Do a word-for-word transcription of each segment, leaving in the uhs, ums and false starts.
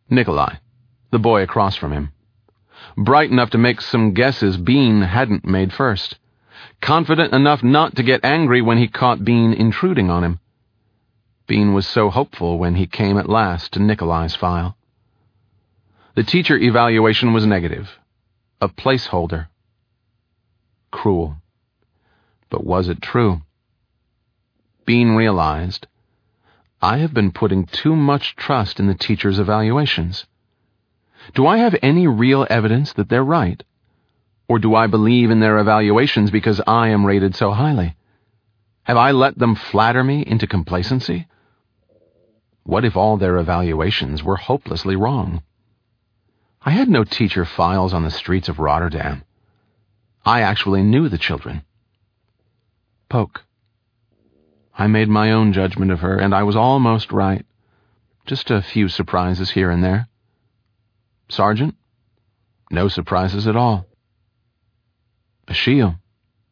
Nikolai, the boy across from him. Bright enough to make some guesses Bean hadn't made first. Confident enough not to get angry when he caught Bean intruding on him. Bean was so hopeful when he came at last to Nikolai's file. The teacher evaluation was negative. A placeholder. Cruel. But was it true? Bean realized, I have been putting too much trust in the teacher's evaluations. Do I have any real evidence that they're right? Or do I believe in their evaluations because I am rated so highly? Have I let them flatter me into complacency? What if all their evaluations were hopelessly wrong? I had no teacher files on the streets of Rotterdam. I actually knew the children. Poke. I made my own judgment of her, and I was almost right. Just a few surprises here and there. Sergeant? No surprises at all. Ashiel?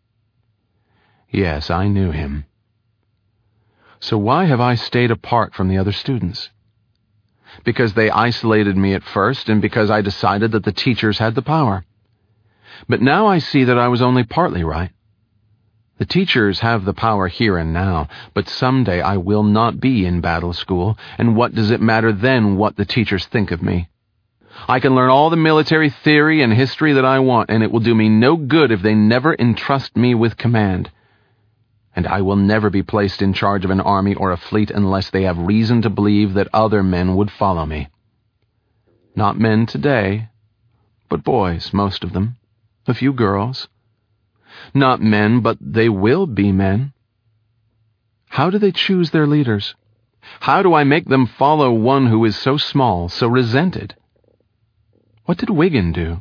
Yes, I knew him. So why have I stayed apart from the other students? Because they isolated me at first, and because I decided that the teachers had the power. But now I see that I was only partly right. The teachers have the power here and now, but someday I will not be in battle school, and what does it matter then what the teachers think of me? I can learn all the military theory and history that I want, and it will do me no good if they never entrust me with command. And I will never be placed in charge of an army or a fleet unless they have reason to believe that other men would follow me. Not men today, but boys, most of them. A few girls. Not men, but they will be men. How do they choose their leaders? How do I make them follow one who is so small, so resented? What did Wiggin do?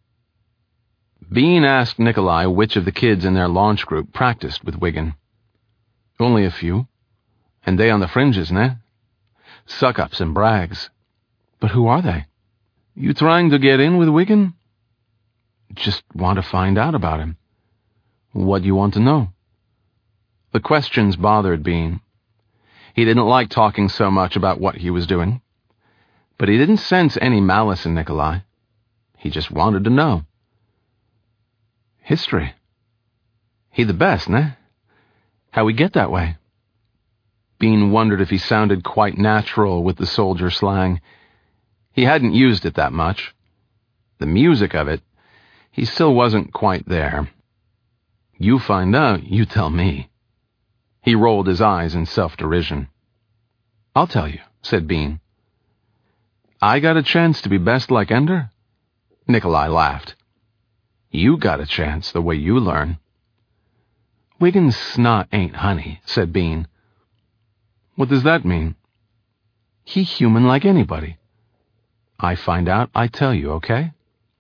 Bean asked Nikolai which of the kids in their launch group practiced with Wiggin. Only a few. And they on the fringes, ne? Suck-ups and brags. But who are they? You trying to get in with Wiggin? Just want to find out about him. What do you want to know? The questions bothered Bean. He didn't like talking so much about what he was doing. But he didn't sense any malice in Nikolai. He just wanted to know. History. He the best, ne? How we get that way? Bean wondered if he sounded quite natural with the soldier slang. He hadn't used it that much. The music of it, he still wasn't quite there. You find out, you tell me. He rolled his eyes in self-derision. I'll tell you, said Bean. I got a chance to be best like Ender? Nikolai laughed. You got a chance the way you learn. Wiggin's snot ain't honey, said Bean. What does that mean? He human like anybody. I find out, I tell you, okay?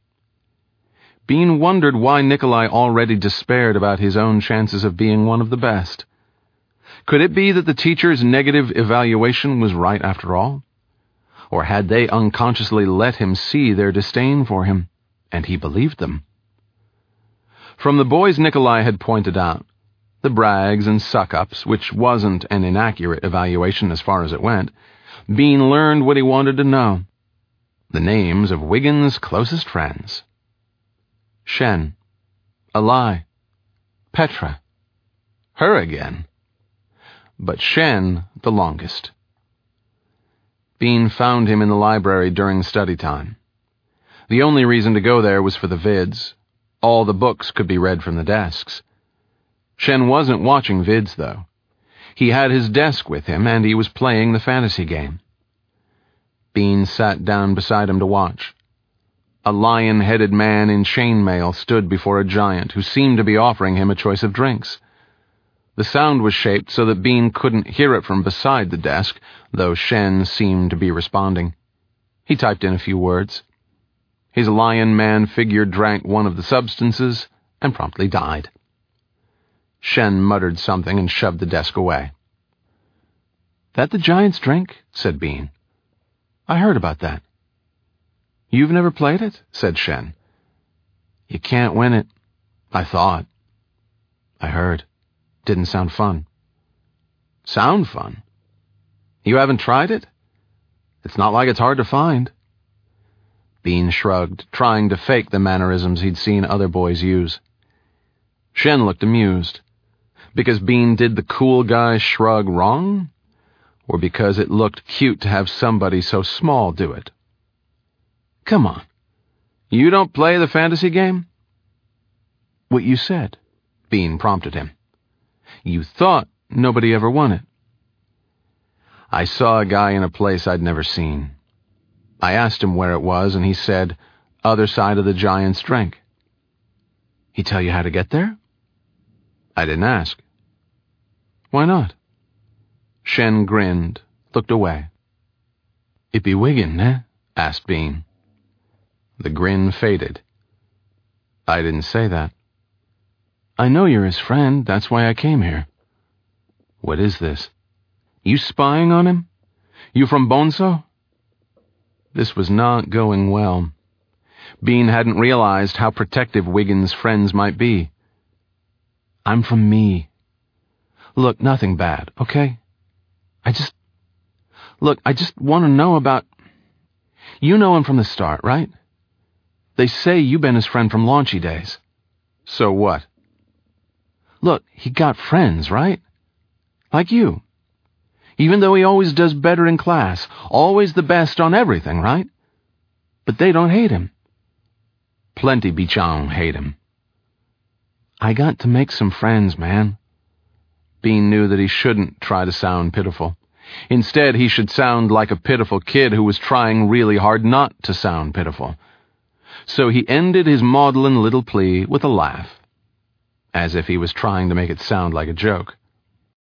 Bean wondered why Nikolai already despaired about his own chances of being one of the best. Could it be that the teacher's negative evaluation was right after all? Or had they unconsciously let him see their disdain for him, and he believed them? From the boys Nikolai had pointed out, the brags and suck-ups, which wasn't an inaccurate evaluation as far as it went, Bean learned what he wanted to know. The names of Wiggin's closest friends. Shen. Alai. Petra. Her again. But Shen the longest. Bean found him in the library during study time. The only reason to go there was for the vids. All the books could be read from the desks. Shen wasn't watching vids, though. He had his desk with him, and he was playing the fantasy game. Bean sat down beside him to watch. A lion-headed man in chainmail stood before a giant who seemed to be offering him a choice of drinks. The sound was shaped so that Bean couldn't hear it from beside the desk, though Shen seemed to be responding. He typed in a few words. His lion-man figure drank one of the substances and promptly died. Shen muttered something and shoved the desk away. That the giant's drink? Said Bean. I heard about that. You've never played it? Said Shen. You can't win it. I thought. I heard. Didn't sound fun. Sound fun? You haven't tried it? It's not like it's hard to find. Bean shrugged, trying to fake the mannerisms he'd seen other boys use. Shen looked amused. Because Bean did the cool guy shrug wrong? Or because it looked cute to have somebody so small do it? Come on. You don't play the fantasy game? What you said, Bean prompted him. You thought nobody ever won it. I saw a guy in a place I'd never seen. I asked him where it was, and he said, other side of the Giant's Drink. He tell you how to get there? I didn't ask. Why not? Shen grinned, looked away. It be Wiggin, eh? Asked Bean. The grin faded. I didn't say that. I know you're his friend, that's why I came here. What is this? You spying on him? You from Bonzo? This was not going well. Bean hadn't realized how protective Wiggins' friends might be. I'm from me. Look, nothing bad, okay? I just... Look, I just want to know about... You know him from the start, right? They say you been his friend from Launchy days. So what? Look, he got friends, right? Like you. Even though he always does better in class, always the best on everything, right? But they don't hate him. Plenty Bichang hate him. I got to make some friends, man. Bean knew that he shouldn't try to sound pitiful. Instead, he should sound like a pitiful kid who was trying really hard not to sound pitiful. So he ended his maudlin little plea with a laugh, as if he was trying to make it sound like a joke.